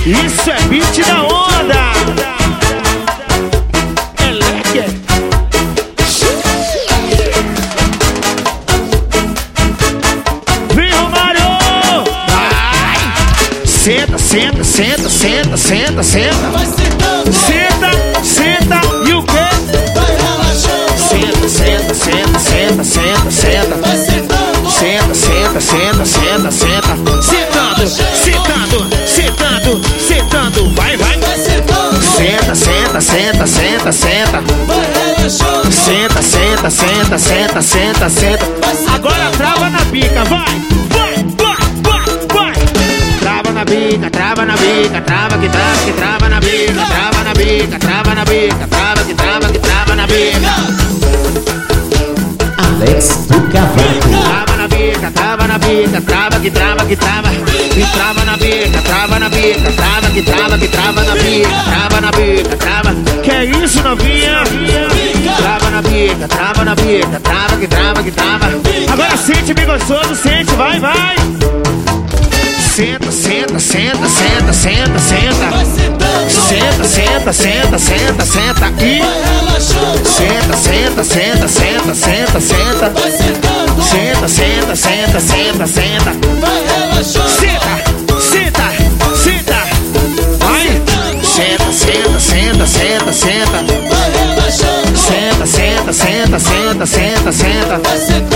Isso é beat da onda. Vem, Romário! Vai! Senta, senta, senta, senta, senta, senta. Senta, senta e o quê? Senta, senta, senta, senta, senta, senta. Senta, senta, senta, senta, senta. Sentando, sentando, sentando, sentando. Vai, vai. Senta, senta, senta, senta, senta. Senta, senta, senta, senta, senta, senta. Agora trava na bica, vai, vai, vai, vai, vai. Trava na bica, trava na bica, trava que trava na bica, trava na bica, trava na bica, trava que trava na bica. Alex do Cavaco. Trava na bica, trava na bica, trava que trava, e trava na bica, trava na bica, trava que trava na bica, trava na bica, trava. Que é isso, novinha? Trava na bica, trava na bica, trava que trava. Agora sente, bem gostoso, sente, vai, vai. Senta, senta, senta, senta, senta, senta. Senta, senta, senta, senta, senta e senta, senta, senta, senta, senta, senta. Senta, senta, senta, senta, senta. Senta, senta, senta. Vai. Senta, senta, senta, senta, senta. Senta, senta, senta, senta, senta, senta.